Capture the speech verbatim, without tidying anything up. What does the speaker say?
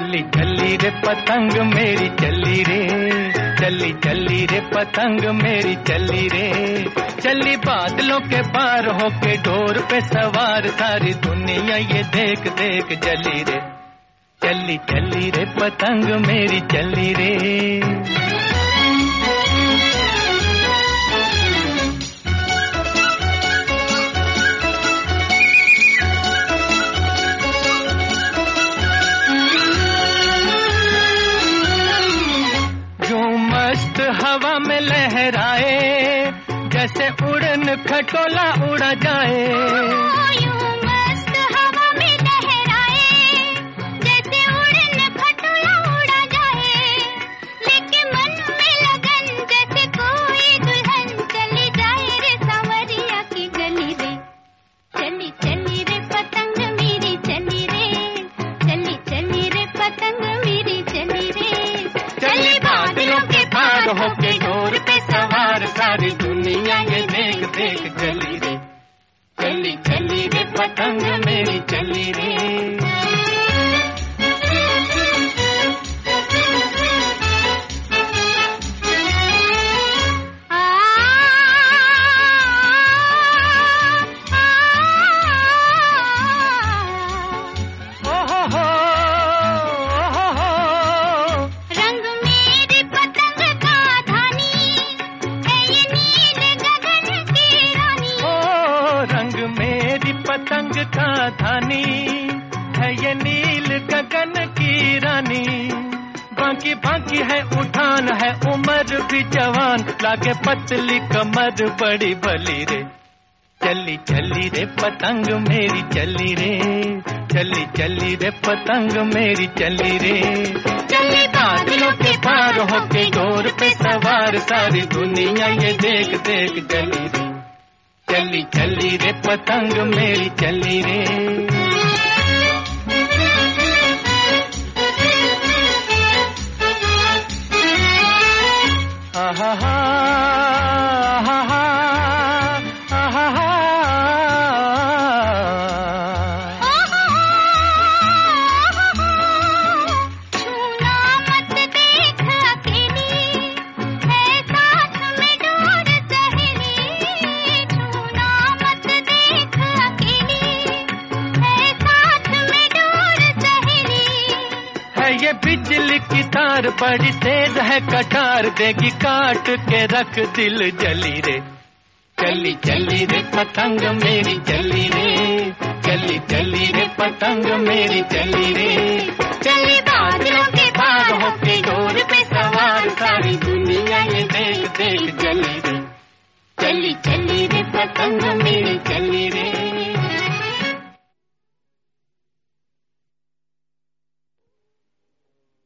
चली चली रे पतंग मेरी चली रे, चली चली रे पतंग मेरी चली रे, चली बादलों के पार होके डोर पे सवार, सारी दुनिया ये देख देख जली रे, चली चली रे पतंग मेरी चली रे। हवा में लहराए जैसे उड़न खटोला उड़ा जाए, यूं मस्त हवा में लहराए जैसे उड़न खटोला उड़ा जाए, लेके मन में लगन जैसे कोई दुल्हन चली जाए रे सांवरिया की गली रे, चली चली रे पतंग मेरी चली रे, चली चली रे पतंग मेरी चली रे, चली बादलों के पार होके डोर पे सवार, सारी दुनिया ये देख देख चली रे, चली चली रे पतंग मेरी चली रे। पतंग का धानी है ये नील गगन की रानी, बाकी बाकी है उठान है उम्र भी जवान, लागे पतली कमर बड़ी भली रे, चली चली रे पतंग मेरी चली रे, चली चली रे पतंग मेरी चली रे, चली बादलों के पार होके डोर पे सवार, सारी दुनिया ये देख देख जली रे, चली चली रे पतंग मेरी चली रे। आहा हा आहा हा आहा हा, छूना मत देख अकेली है साथ में डोर सहेली, छूना मत देख अकेली है साथ में डोर सहेली, है ये बिजली की तार बड़ी तेज है कटार, देगी काट के रख दिल जली रे, चली चली रे पतंग मेरी चली रे, चली चली रे पतंग मेरी चली रे, चली बादलों के पार होके डोर पे सवार, सारी दुनिया ये देख देख जली रे, चली चली रे पतंग